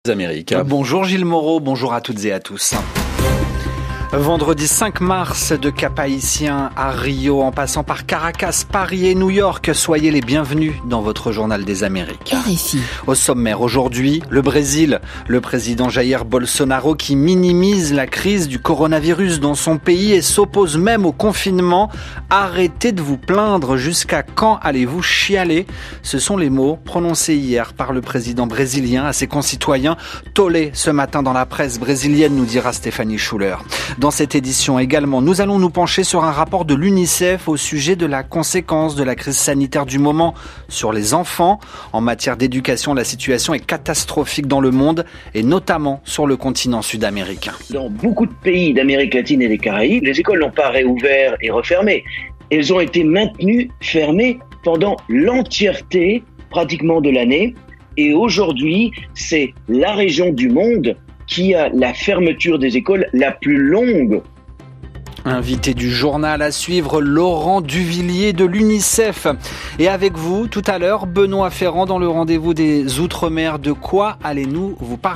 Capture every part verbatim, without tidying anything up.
Amériques. Bonjour Gilles Moreau, bonjour à toutes et à tous. Vendredi cinq mars, de Cap-Haïtien à Rio, en passant par Caracas, Paris et New York, soyez les bienvenus dans votre journal des Amériques. R F I. Au sommaire aujourd'hui, le Brésil, le président Jair Bolsonaro qui minimise la crise du coronavirus dans son pays et s'oppose même au confinement. Arrêtez de vous plaindre, jusqu'à quand allez-vous chialer? Ce sont les mots prononcés hier par le président brésilien à ses concitoyens. Tollé ce matin dans la presse brésilienne, nous dira Stéphanie Schuller. Dans cette édition également, nous allons nous pencher sur un rapport de l'UNICEF au sujet de la conséquence de la crise sanitaire du moment sur les enfants. En matière d'éducation, la situation est catastrophique dans le monde et notamment sur le continent sud-américain. Dans beaucoup de pays d'Amérique latine et des Caraïbes, les écoles n'ont pas réouvert et refermé. Elles ont été maintenues fermées pendant l'entièreté pratiquement de l'année. Et aujourd'hui, c'est la région du monde qui a la fermeture des écoles la plus longue. Invité du journal à suivre, Laurent Duvillier de l'UNICEF. Et avec vous, tout à l'heure, Benoît Ferrand dans le rendez-vous des Outre-mer. De quoi allez-nous vous parler ?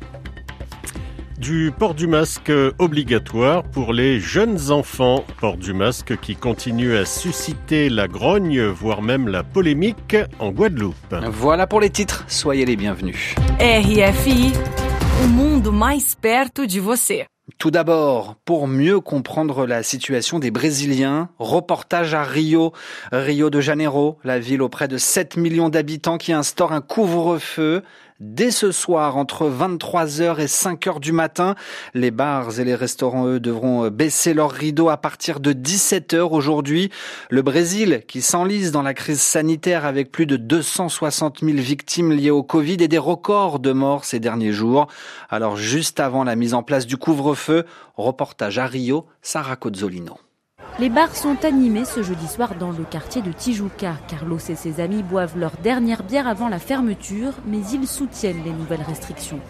Du port du masque obligatoire pour les jeunes enfants. Port du masque qui continue à susciter la grogne, voire même la polémique en Guadeloupe. Voilà pour les titres, soyez les bienvenus. R F I, o mundo mais perto de você. Tout d'abord, pour mieux comprendre la situation des Brésiliens, reportage à Rio, Rio de Janeiro, la ville aux près de sept millions d'habitants qui instaure un couvre-feu. Dès ce soir, entre vingt-trois heures et cinq heures du matin, les bars et les restaurants, eux, devront baisser leurs rideaux à partir de dix-sept heures aujourd'hui. Le Brésil, qui s'enlise dans la crise sanitaire avec plus de deux cent soixante mille victimes liées au Covid et des records de morts ces derniers jours. Alors, juste avant la mise en place du couvre-feu, reportage à Rio, Sarah Cozzolino. Les bars sont animés ce jeudi soir dans le quartier de Tijuca. Carlos et ses amis boivent leur dernière bière avant la fermeture, mais ils soutiennent les nouvelles restrictions.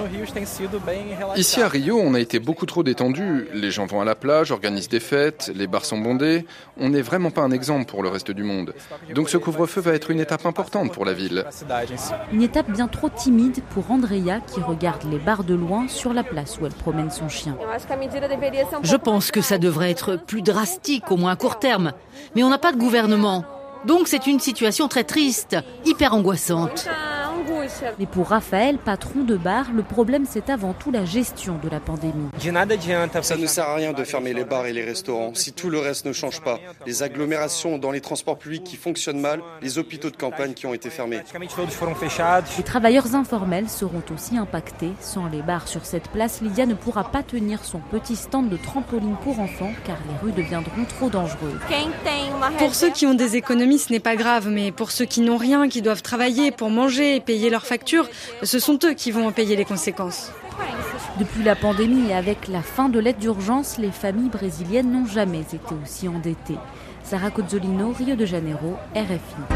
Ici à Rio, on a été beaucoup trop détendus. Les gens vont à la plage, organisent des fêtes, les bars sont bondés. On n'est vraiment pas un exemple pour le reste du monde. Donc ce couvre-feu va être une étape importante pour la ville. Une étape bien trop timide pour Andrea qui regarde les bars de loin sur la place où elle promène son chien. Je pense que ça devrait être plus drastique, au moins à court terme. Mais on n'a pas de gouvernement. Donc c'est une situation très triste, hyper angoissante. Mais pour Raphaël, patron de bar, le problème c'est avant tout la gestion de la pandémie. Ça ne sert à rien de fermer les bars et les restaurants si tout le reste ne change pas. Les agglomérations dans les transports publics qui fonctionnent mal, les hôpitaux de campagne qui ont été fermés. Les travailleurs informels seront aussi impactés. Sans les bars sur cette place, Lydia ne pourra pas tenir son petit stand de trampoline pour enfants car les rues deviendront trop dangereuses. Pour ceux qui ont des économies, ce n'est pas grave, mais pour ceux qui n'ont rien, qui doivent travailler pour manger et payer leurs factures, ce sont eux qui vont en payer les conséquences. Depuis la pandémie et avec la fin de l'aide d'urgence, les familles brésiliennes n'ont jamais été aussi endettées. Sarah Cozzolino, Rio de Janeiro, R F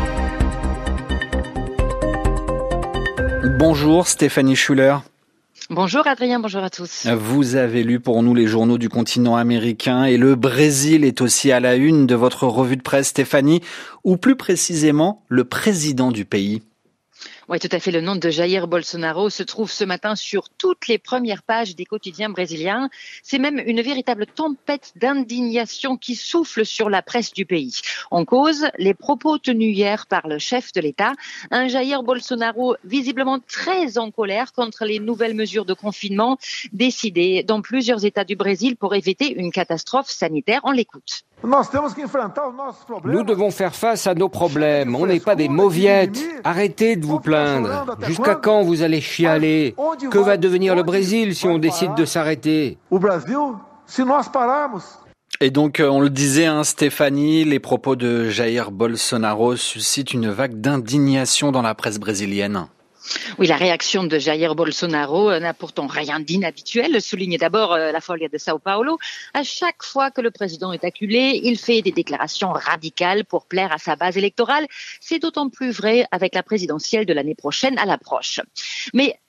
I. Bonjour Stéphanie Schuller. Bonjour Adrien, bonjour à tous. Vous avez lu pour nous les journaux du continent américain et le Brésil est aussi à la une de votre revue de presse, Stéphanie, ou plus précisément le président du pays. Oui, tout à fait. Le nom de Jair Bolsonaro se trouve ce matin sur toutes les premières pages des quotidiens brésiliens. C'est même une véritable tempête d'indignation qui souffle sur la presse du pays. En cause, les propos tenus hier par le chef de l'État, un Jair Bolsonaro visiblement très en colère contre les nouvelles mesures de confinement décidées dans plusieurs États du Brésil pour éviter une catastrophe sanitaire. On l'écoute. Nous devons faire face à nos problèmes. On n'est pas des mauviettes. Arrêtez de vous plaindre. Jusqu'à quand vous allez chialer? Que va devenir le Brésil si on décide de s'arrêter? Et donc, on le disait, hein, Stéphanie, les propos de Jair Bolsonaro suscitent une vague d'indignation dans la presse brésilienne. Oui, la réaction de Jair Bolsonaro n'a pourtant rien d'inhabituel, souligne d'abord la Folha de Sao Paulo. À chaque fois que le président est acculé, il fait des déclarations radicales pour plaire à sa base électorale. C'est d'autant plus vrai avec la présidentielle de l'année prochaine à l'approche. Mais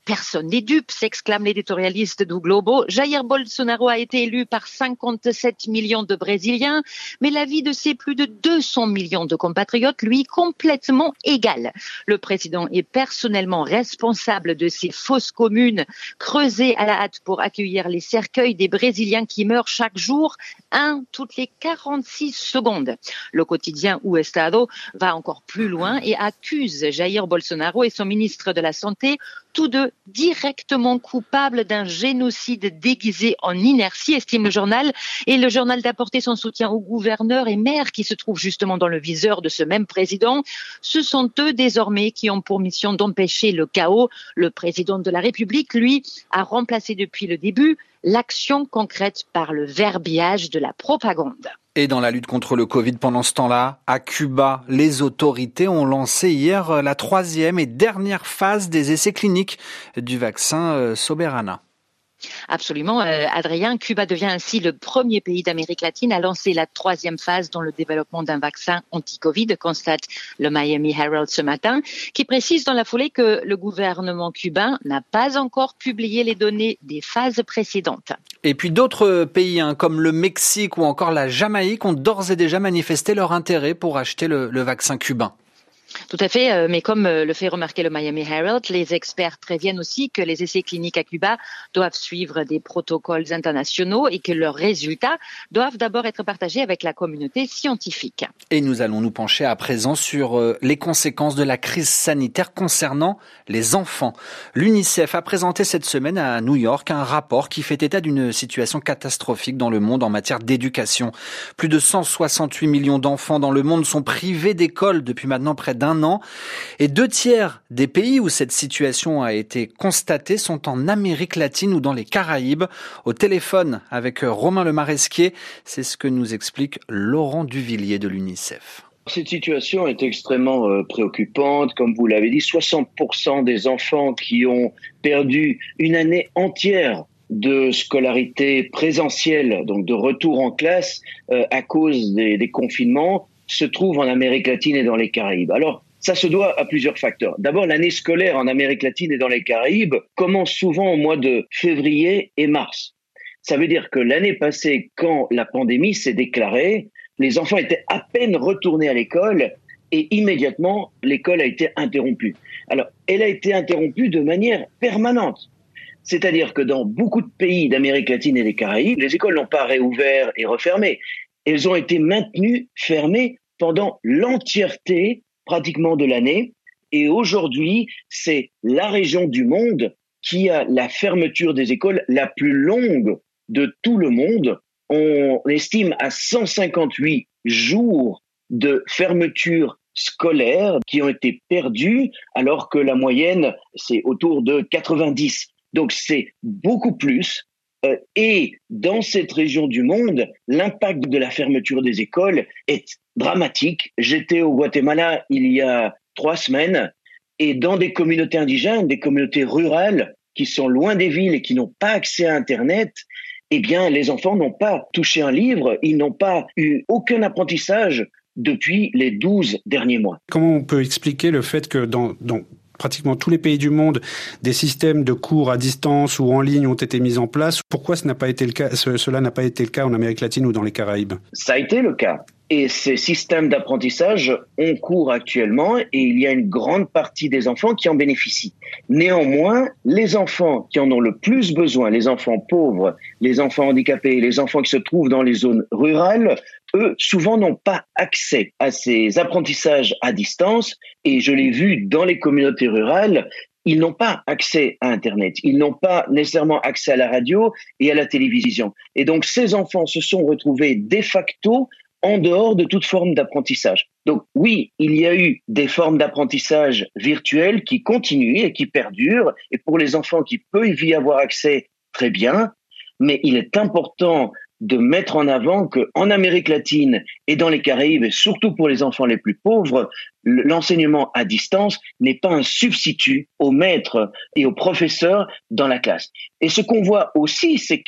Personne n'est dupe, s'exclame l'éditorialiste du Globo. Jair Bolsonaro a été élu par cinquante-sept millions de Brésiliens, mais la vie de ses plus de deux cents millions de compatriotes, lui, complètement égale. Le président est personnellement responsable de ces fosses communes creusées à la hâte pour accueillir les cercueils des Brésiliens qui meurent chaque jour, un toutes les quarante-six secondes. Le quotidien O Estado va encore plus loin et accuse Jair Bolsonaro et son ministre de la Santé, tous deux directement coupables d'un génocide déguisé en inertie, estime le journal. Et le journal d'apporter son soutien aux gouverneurs et maires qui se trouvent justement dans le viseur de ce même président. Ce sont eux désormais qui ont pour mission d'empêcher le chaos. Le président de la République, lui, a remplacé depuis le début l'action concrète par le verbiage de la propagande. Et dans la lutte contre le Covid, pendant ce temps-là, à Cuba, les autorités ont lancé hier la troisième et dernière phase des essais cliniques du vaccin Soberana. Absolument, euh, Adrien. Cuba devient ainsi le premier pays d'Amérique latine à lancer la troisième phase dans le développement d'un vaccin anti-Covid, constate le Miami Herald ce matin, qui précise dans la foulée que le gouvernement cubain n'a pas encore publié les données des phases précédentes. Et puis d'autres pays, hein, comme le Mexique ou encore la Jamaïque, ont d'ores et déjà manifesté leur intérêt pour acheter le, le vaccin cubain. Tout à fait, mais comme le fait remarquer le Miami Herald, les experts préviennent aussi que les essais cliniques à Cuba doivent suivre des protocoles internationaux et que leurs résultats doivent d'abord être partagés avec la communauté scientifique. Et nous allons nous pencher à présent sur les conséquences de la crise sanitaire concernant les enfants. L'UNICEF a présenté cette semaine à New York un rapport qui fait état d'une situation catastrophique dans le monde en matière d'éducation. Plus de cent soixante-huit millions d'enfants dans le monde sont privés d'école depuis maintenant près d'un an. Et deux tiers des pays où cette situation a été constatée sont en Amérique latine ou dans les Caraïbes. Au téléphone avec Romain Lemaresquier, c'est ce que nous explique Laurent Duvillier de l'UNICEF. Cette situation est extrêmement euh, préoccupante. Comme vous l'avez dit, soixante pour cent des enfants qui ont perdu une année entière de scolarité présentielle, donc de retour en classe euh, à cause des, des confinements, se trouvent en Amérique latine et dans les Caraïbes. Alors, ça se doit à plusieurs facteurs. D'abord, l'année scolaire en Amérique latine et dans les Caraïbes commence souvent au mois de février et mars. Ça veut dire que l'année passée, quand la pandémie s'est déclarée, les enfants étaient à peine retournés à l'école et immédiatement, l'école a été interrompue. Alors, elle a été interrompue de manière permanente. C'est-à-dire que dans beaucoup de pays d'Amérique latine et des Caraïbes, les écoles n'ont pas réouvert et refermé. Elles ont été maintenues fermées pendant l'entièreté pratiquement de l'année. Et aujourd'hui, c'est la région du monde qui a la fermeture des écoles la plus longue de tout le monde. On estime à cent cinquante-huit jours de fermeture scolaire qui ont été perdus, alors que la moyenne, c'est autour de quatre-vingt-dix. Donc c'est beaucoup plus. Euh, et dans cette région du monde, l'impact de la fermeture des écoles est dramatique. J'étais au Guatemala il y a trois semaines et dans des communautés indigènes, des communautés rurales qui sont loin des villes et qui n'ont pas accès à Internet, eh bien les enfants n'ont pas touché un livre, ils n'ont pas eu aucun apprentissage depuis les douze derniers mois. Comment on peut expliquer le fait que dans, dans pratiquement tous les pays du monde, des systèmes de cours à distance ou en ligne ont été mis en place? Pourquoi ce n'a pas été le cas, ce, cela n'a pas été le cas en Amérique latine ou dans les Caraïbes? Ça a été le cas. Et ces systèmes d'apprentissage ont cours actuellement et il y a une grande partie des enfants qui en bénéficient. Néanmoins, les enfants qui en ont le plus besoin, les enfants pauvres, les enfants handicapés, les enfants qui se trouvent dans les zones rurales, eux, souvent n'ont pas accès à ces apprentissages à distance. Et je l'ai vu dans les communautés rurales, ils n'ont pas accès à Internet, ils n'ont pas nécessairement accès à la radio et à la télévision. Et donc, ces enfants se sont retrouvés de facto en dehors de toute forme d'apprentissage. Donc oui, il y a eu des formes d'apprentissage virtuelles qui continuent et qui perdurent, et pour les enfants qui peuvent y avoir accès, très bien, mais il est important de mettre en avant qu'en Amérique latine et dans les Caraïbes, et surtout pour les enfants les plus pauvres, l'enseignement à distance n'est pas un substitut aux maîtres et aux professeurs dans la classe. Et ce qu'on voit aussi, c'est que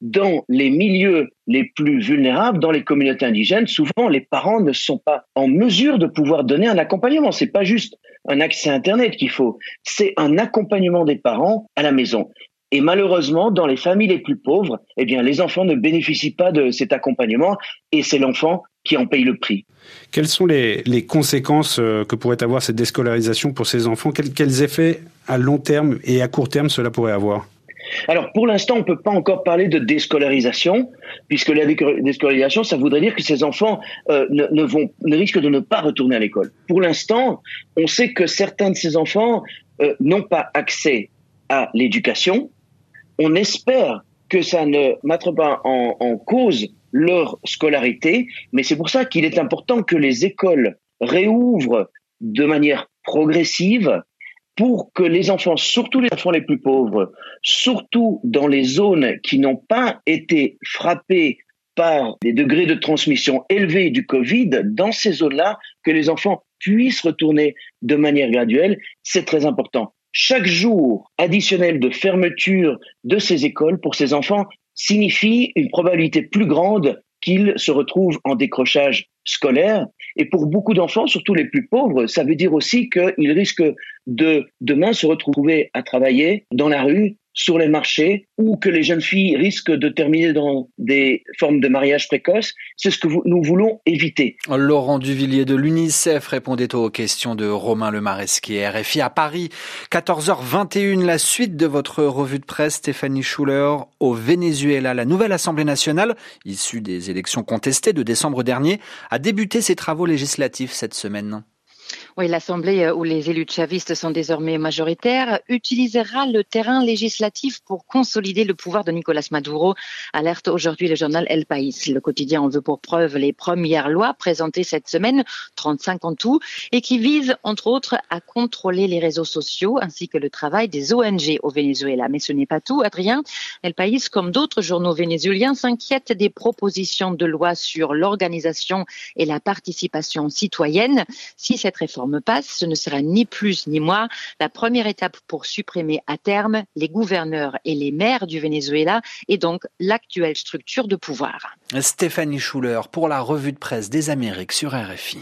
dans les milieux les plus vulnérables, dans les communautés indigènes, souvent les parents ne sont pas en mesure de pouvoir donner un accompagnement. C'est pas juste un accès à Internet qu'il faut, c'est un accompagnement des parents à la maison. Et malheureusement, dans les familles les plus pauvres, eh bien, les enfants ne bénéficient pas de cet accompagnement et c'est l'enfant qui en paye le prix. Quelles sont les, les conséquences que pourrait avoir cette déscolarisation pour ces enfants ? Quels, quels effets à long terme et à court terme cela pourrait avoir ? Alors, pour l'instant, on ne peut pas encore parler de déscolarisation, puisque la déscolarisation, ça voudrait dire que ces enfants euh, ne, ne, vont, ne risquent de ne pas retourner à l'école. Pour l'instant, on sait que certains de ces enfants euh, n'ont pas accès à l'éducation. On espère que ça ne mette pas en, en cause leur scolarité, mais c'est pour ça qu'il est important que les écoles réouvrent de manière progressive pour que les enfants, surtout les enfants les plus pauvres, surtout dans les zones qui n'ont pas été frappées par des degrés de transmission élevés du Covid, dans ces zones-là, que les enfants puissent retourner de manière graduelle, c'est très important. Chaque jour additionnel de fermeture de ces écoles pour ces enfants signifie une probabilité plus grande qu'ils se retrouvent en décrochage scolaire. Et pour beaucoup d'enfants, surtout les plus pauvres, ça veut dire aussi qu'ils risquent de demain se retrouver à travailler dans la rue, sur les marchés, ou que les jeunes filles risquent de terminer dans des formes de mariage précoce. C'est ce que nous voulons éviter. Laurent Duvillier de l'UNICEF répondait aux questions de Romain Lemaresquier, R F I à Paris. quatorze heures vingt et une, la suite de votre revue de presse, Stéphanie Schuller. Au Venezuela, la nouvelle Assemblée nationale, issue des élections contestées de décembre dernier, a débuté ses travaux législatifs cette semaine. Oui, l'Assemblée, où les élus chavistes sont désormais majoritaires, utilisera le terrain législatif pour consolider le pouvoir de Nicolás Maduro, alerte aujourd'hui le journal El País. Le quotidien en veut pour preuve les premières lois présentées cette semaine, trente-cinq en tout, et qui visent, entre autres, à contrôler les réseaux sociaux ainsi que le travail des O N G au Venezuela. Mais ce n'est pas tout, Adrien. El País, comme d'autres journaux vénézuéliens, s'inquiète des propositions de loi sur l'organisation et la participation citoyenne. Si cette réforme passe, ce ne sera ni plus ni moins la première étape pour supprimer à terme les gouverneurs et les maires du Venezuela et donc l'actuelle structure de pouvoir. Stéphanie Schuller pour la revue de presse des Amériques sur R F I.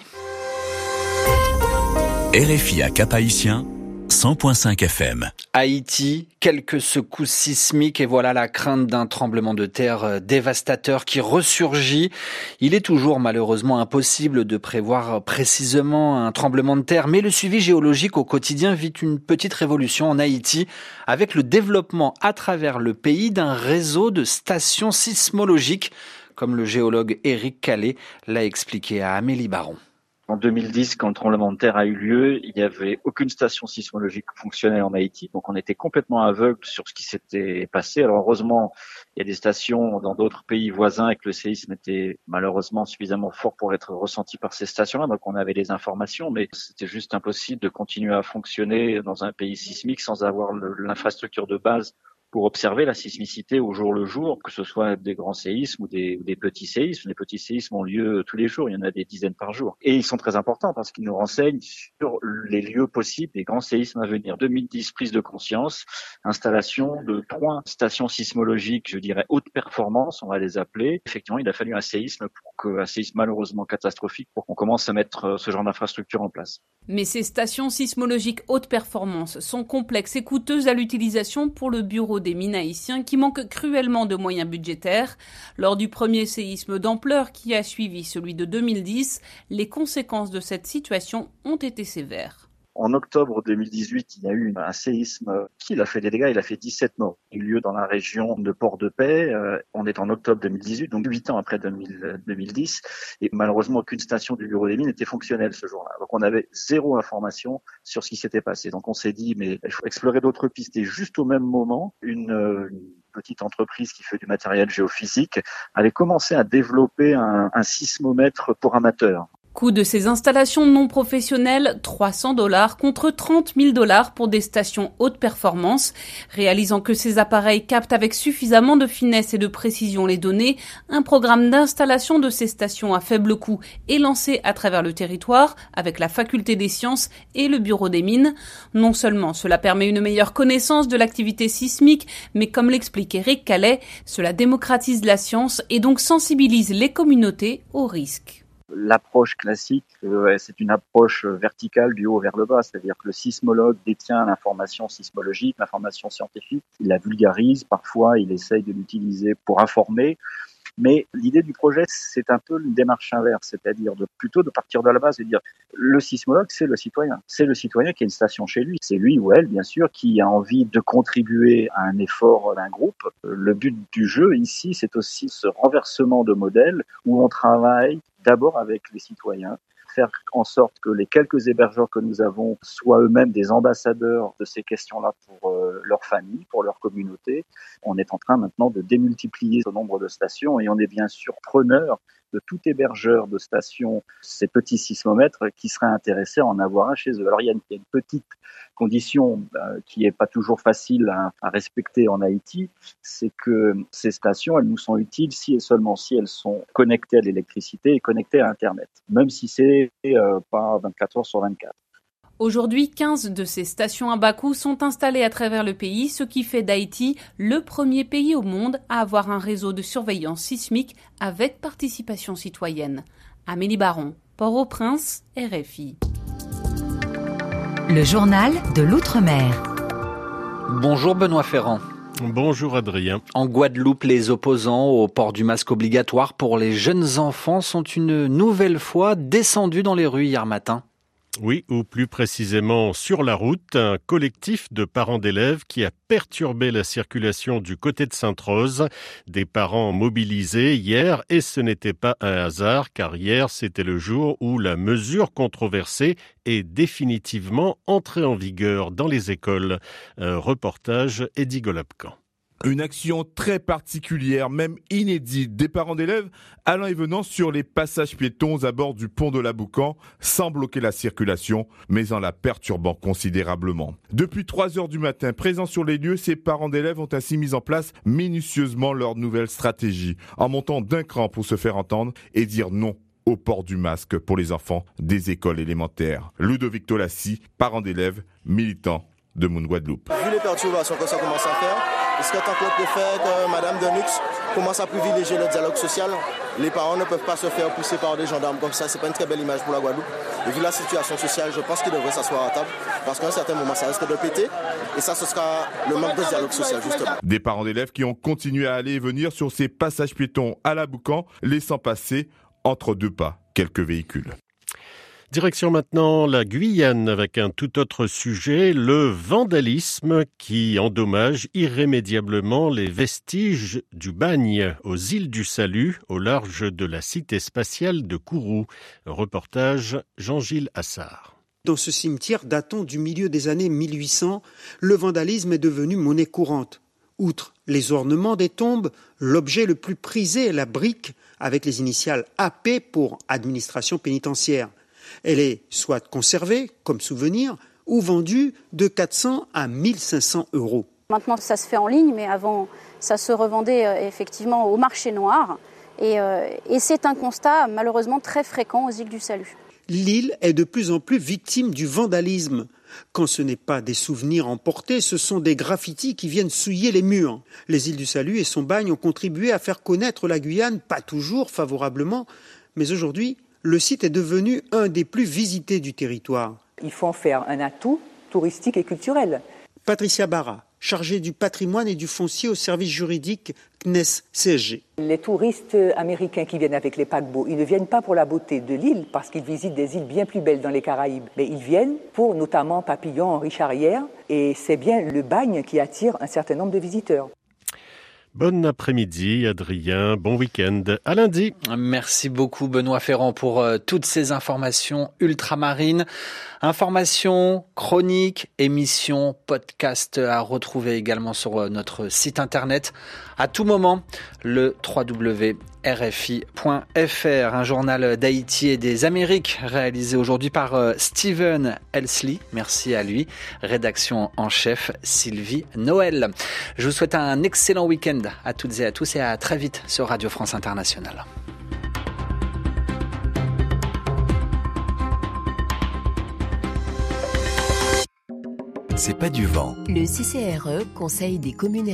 R F I à Cap-Haïtien, cent virgule cinq F M. Haïti, quelques secousses sismiques et voilà la crainte d'un tremblement de terre dévastateur qui ressurgit. Il est toujours malheureusement impossible de prévoir précisément un tremblement de terre, mais le suivi géologique au quotidien vit une petite révolution en Haïti avec le développement à travers le pays d'un réseau de stations sismologiques, comme le géologue Éric Calais l'a expliqué à Amélie Baron. En deux mille dix, quand le tremblement de terre a eu lieu, il n'y avait aucune station sismologique fonctionnelle en Haïti. Donc on était complètement aveugle sur ce qui s'était passé. Alors heureusement, il y a des stations dans d'autres pays voisins et que le séisme était malheureusement suffisamment fort pour être ressenti par ces stations-là. Donc on avait les informations, mais c'était juste impossible de continuer à fonctionner dans un pays sismique sans avoir le, l'infrastructure de base pour observer la sismicité au jour le jour, que ce soit des grands séismes ou des, des petits séismes. Les petits séismes ont lieu tous les jours, il y en a des dizaines par jour. Et ils sont très importants parce qu'ils nous renseignent sur les lieux possibles des grands séismes à venir. deux mille dix, prise de conscience, installation de trois stations sismologiques, je dirais haute performance, on va les appeler. Effectivement, il a fallu un séisme, pour que, un séisme malheureusement catastrophique pour qu'on commence à mettre ce genre d'infrastructure en place. Mais ces stations sismologiques haute performance sont complexes et coûteuses à l'utilisation pour le bureau des mines haïtiens qui manquent cruellement de moyens budgétaires. Lors du premier séisme d'ampleur qui a suivi celui de deux mille dix, les conséquences de cette situation ont été sévères. En octobre deux mille dix-huit, il y a eu un séisme qui a fait des dégâts, il a fait dix-sept morts. Il a eu lieu dans la région de Port-de-Paix, euh, on est en octobre deux mille dix-huit, donc huit ans après deux mille dix, et malheureusement aucune station du bureau des mines était fonctionnelle ce jour-là. Donc on avait zéro information sur ce qui s'était passé. Donc on s'est dit, mais il faut explorer d'autres pistes. Et juste au même moment, une, une petite entreprise qui fait du matériel géophysique avait commencé à développer un, un sismomètre pour amateurs. Coût de ces installations non professionnelles, trois cents dollars contre trente mille dollars pour des stations haute performance. Réalisant que ces appareils captent avec suffisamment de finesse et de précision les données, un programme d'installation de ces stations à faible coût est lancé à travers le territoire avec la Faculté des sciences et le Bureau des mines. Non seulement cela permet une meilleure connaissance de l'activité sismique, mais comme l'explique Éric Calais, cela démocratise la science et donc sensibilise les communautés aux risques. L'approche classique, euh, c'est une approche verticale du haut vers le bas, c'est-à-dire que le sismologue détient l'information sismologique, l'information scientifique, il la vulgarise, parfois il essaye de l'utiliser pour informer, mais l'idée du projet, c'est un peu une démarche inverse, c'est-à-dire de, plutôt de partir de la base et de dire le sismologue, c'est le citoyen, c'est le citoyen qui a une station chez lui, c'est lui ou elle, bien sûr, qui a envie de contribuer à un effort d'un groupe. Le but du jeu ici, c'est aussi ce renversement de modèle où on travaille d'abord avec les citoyens, faire en sorte que les quelques hébergeurs que nous avons soient eux-mêmes des ambassadeurs de ces questions-là pour euh, leur famille, pour leur communauté. On est en train maintenant de démultiplier ce nombre de stations et on est bien sûr preneur de tout hébergeur de stations, ces petits sismomètres, qui seraient intéressés à en avoir un chez eux. Alors il y a une, il y a une petite condition euh, qui n'est pas toujours facile à, à respecter en Haïti, c'est que ces stations, elles nous sont utiles si et seulement si elles sont connectées à l'électricité et connectées à Internet, même si c'est euh, pas vingt-quatre heures sur vingt-quatre. Aujourd'hui, quinze de ces stations à bas coût sont installées à travers le pays, ce qui fait d'Haïti le premier pays au monde à avoir un réseau de surveillance sismique avec participation citoyenne. Amélie Baron, Port-au-Prince, R F I. Le journal de l'Outre-mer. Bonjour Benoît Ferrand. Bonjour Adrien. En Guadeloupe, les opposants au port du masque obligatoire pour les jeunes enfants sont une nouvelle fois descendus dans les rues hier matin. Oui, ou plus précisément sur la route, un collectif de parents d'élèves qui a perturbé la circulation du côté de Sainte-Rose. Des parents mobilisés hier, et ce n'était pas un hasard, car hier c'était le jour où la mesure controversée est définitivement entrée en vigueur dans les écoles. Un reportage Eddie Golabcan. Une action très particulière, même inédite, des parents d'élèves allant et venant sur les passages piétons à bord du pont de l'Aboucan, sans bloquer la circulation, mais en la perturbant considérablement. Depuis trois heures du matin, présents sur les lieux, ces parents d'élèves ont ainsi mis en place minutieusement leur nouvelle stratégie, en montant d'un cran pour se faire entendre et dire non au port du masque pour les enfants des écoles élémentaires. Ludovic Tolassi, parent d'élèves, militant de Moon Guadeloupe. Vu les perturbations que ça commence à faire, est-ce que tant que le préfet, que Madame Denux commence à privilégier le dialogue social, les parents ne peuvent pas se faire pousser par des gendarmes comme ça. C'est pas une très belle image pour la Guadeloupe. Et vu la situation sociale, je pense qu'ils devraient s'asseoir à table parce qu'à un certain moment, ça risque de péter et ça, ce sera le manque de dialogue social, justement. Des parents d'élèves qui ont continué à aller et venir sur ces passages piétons à l'Aboucan, laissant passer entre deux pas quelques véhicules. Direction maintenant la Guyane avec un tout autre sujet, le vandalisme qui endommage irrémédiablement les vestiges du bagne aux îles du Salut, au large de la cité spatiale de Kourou. Reportage Jean-Gilles Assard. Dans ce cimetière datant du milieu des années mille huit cents, le vandalisme est devenu monnaie courante. Outre les ornements des tombes, l'objet le plus prisé est la brique avec les initiales A P pour administration pénitentiaire. Elle est soit conservée comme souvenir ou vendue de quatre cents à mille cinq cents euros. Maintenant, ça se fait en ligne, mais avant, ça se revendait euh, effectivement au marché noir. Et, euh, et c'est un constat malheureusement très fréquent aux îles du Salut. L'île est de plus en plus victime du vandalisme. Quand ce n'est pas des souvenirs emportés, ce sont des graffitis qui viennent souiller les murs. Les îles du Salut et son bagne ont contribué à faire connaître la Guyane, pas toujours favorablement, mais aujourd'hui, le site est devenu un des plus visités du territoire. Il faut en faire un atout touristique et culturel. Patricia Barra, chargée du patrimoine et du foncier au service juridique C N E S C S G. Les touristes américains qui viennent avec les paquebots, ils ne viennent pas pour la beauté de l'île parce qu'ils visitent des îles bien plus belles dans les Caraïbes. Mais ils viennent pour notamment Papillon, Henri Charrière et c'est bien le bagne qui attire un certain nombre de visiteurs. Bon après-midi, Adrien. Bon week-end. À lundi. Merci beaucoup, Benoît Ferrand, pour euh, toutes ces informations ultramarines. Informations, chroniques, émissions, podcasts à retrouver également sur euh, notre site internet. À tout moment, le w w w point r f i point f r. Un journal d'Haïti et des Amériques réalisé aujourd'hui par euh, Steven Elsley. Merci à lui. Rédaction en chef, Sylvie Noël. Je vous souhaite un excellent week-end à toutes et à tous et à très vite sur Radio France Internationale. C'est pas du vent. Le C C R E, Conseil des communes